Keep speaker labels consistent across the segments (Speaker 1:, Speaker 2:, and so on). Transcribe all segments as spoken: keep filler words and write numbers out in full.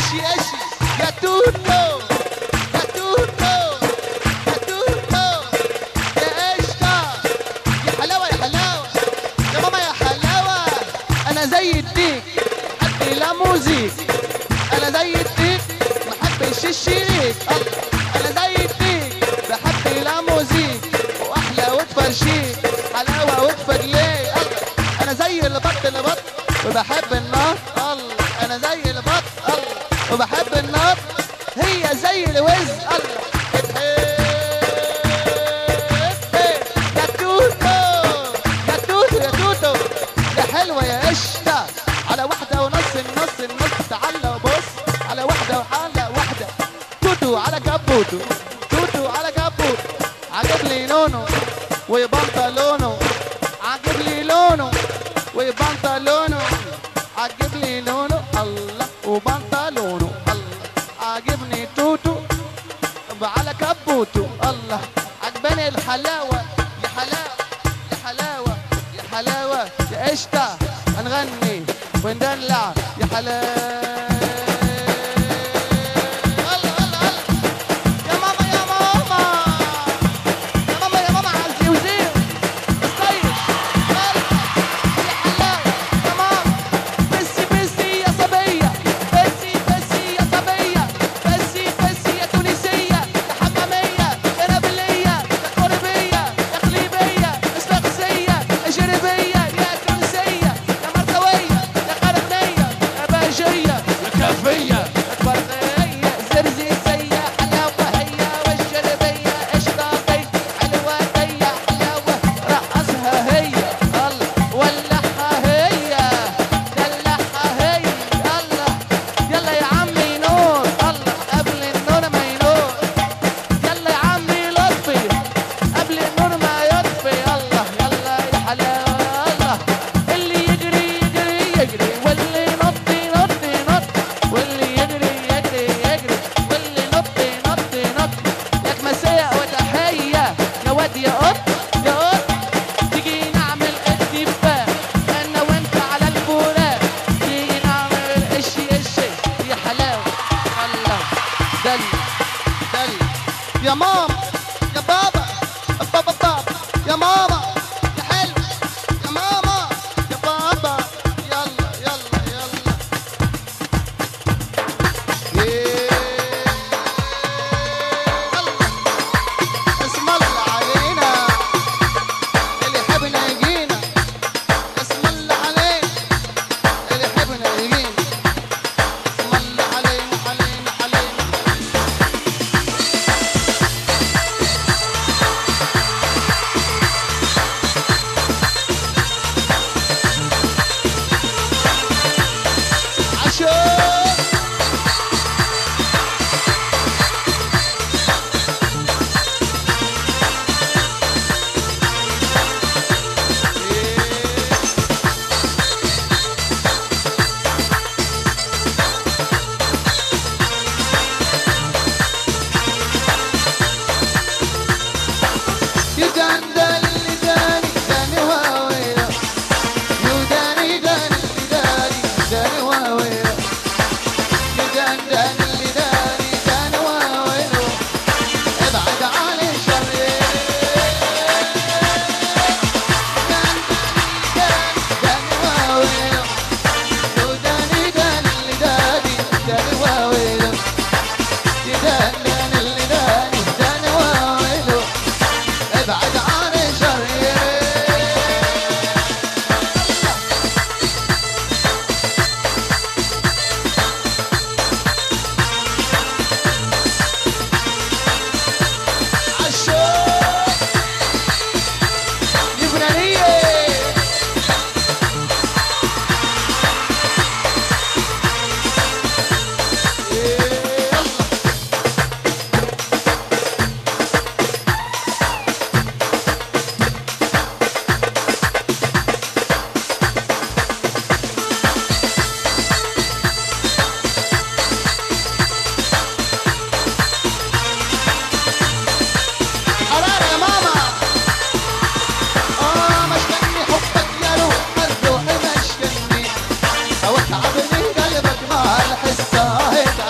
Speaker 1: اشي اشي يا توتو يا توتو يا توتو يا قشطة يا حلاوة يا حلاوة يا ماما يا حلاوة. أنا زي الديك محبي لا موزيك، أنا زي الديك محبش الشريك. أنا زي الديك بحبي لا موزيك وأحلى وتفرشيك حلاوة وتفجليك. أنا زي البط البط وبحب النار الله. أنا زي البط الله وبحب النار، هي زي الوز الله يا توتو يا توتو يا توتو يا حلوة يا قشطة. على واحدة ونص النص النص تعالى وبص على واحدة وحالة واحدة. توتو على كبوتو توتو على كبوتو عجب لي لونه وبنطلونه عجب لي لونه وبنطلونه عجب لي لونه الله وبنطلونه الله. عجبني توتو على كبوتو الله. عجباني الحلاوة يا حلاوة يا حلاوة يا حلاوة يا قشطة. هنغني وندلع يا حلاوة. يا ماما يا بابا بابا بابا يا ماما يا حلو يا ماما يا بابا يلا يلا يلا يلا اسم الله علينا اللي يحبنا يجينا. اسم الله علينا اللي يحبنا يجينا. اسم الله علينا علينا علينا. تعبني قلبك ما الحسه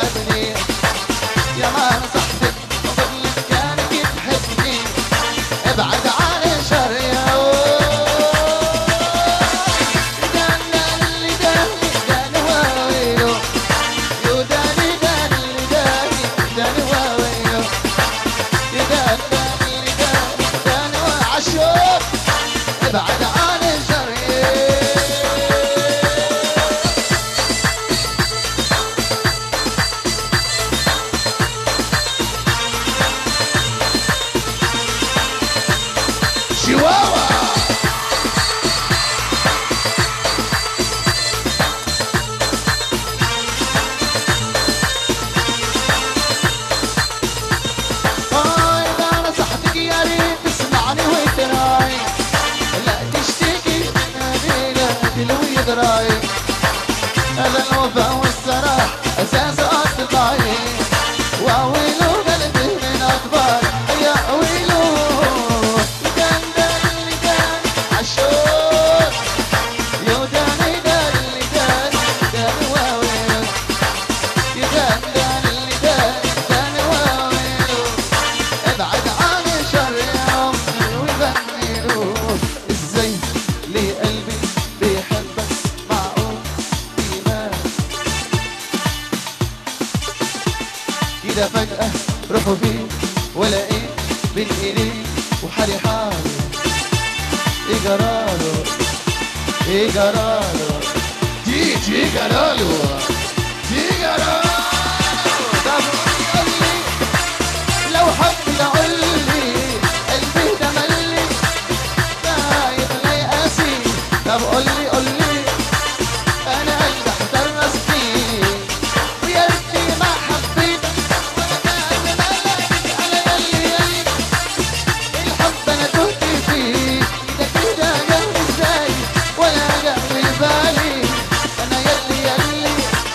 Speaker 1: كده فجأة روحه فيه ولقيت بين ايديه وحالي حاله. ايه جراله ايه جراله تي تي جراله تي جراله. طب قولي لو حب قولي قلبي ده ملي دايب لا يقاسي. طب قولي قولي انا قلبي احتار نصفي ويا ريتني ما حبيتك ولا كان مالك. انا يلي يلي الحب انا تهت فيه ده كده جه ازاي ولا جه في بالي. انا يلي يلي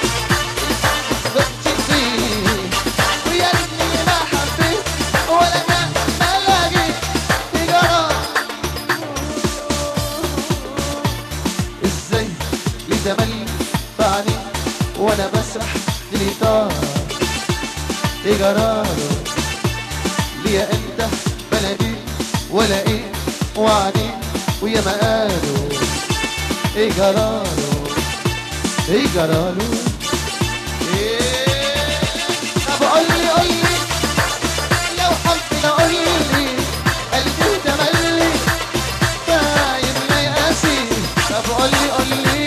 Speaker 1: تهت فيه ويا ريتني ما حبيت ولا كان مالك. تجرى ازاي لزملي بعدي وانا بسرح للإطار. ايه جراله ليا انت بلدي ولا ايه وعدي ويا ما قالوا. ايه جراله ايه جراله ايه. طب قولي قولي لو حبنا قولي قلبي تملي دايم لا يقاسي. طب قولي قولي